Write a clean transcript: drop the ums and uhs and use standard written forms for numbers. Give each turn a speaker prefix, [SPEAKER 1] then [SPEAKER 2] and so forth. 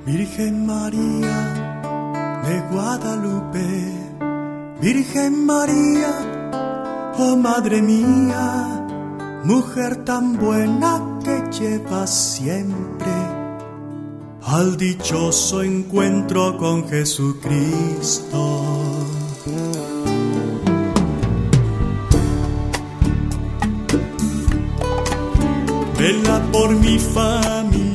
[SPEAKER 1] Virgen María de Guadalupe, Virgen María, oh Madre mía, mujer tan buena que lleva siempre al dichoso encuentro con Jesucristo. Vela por mi familia,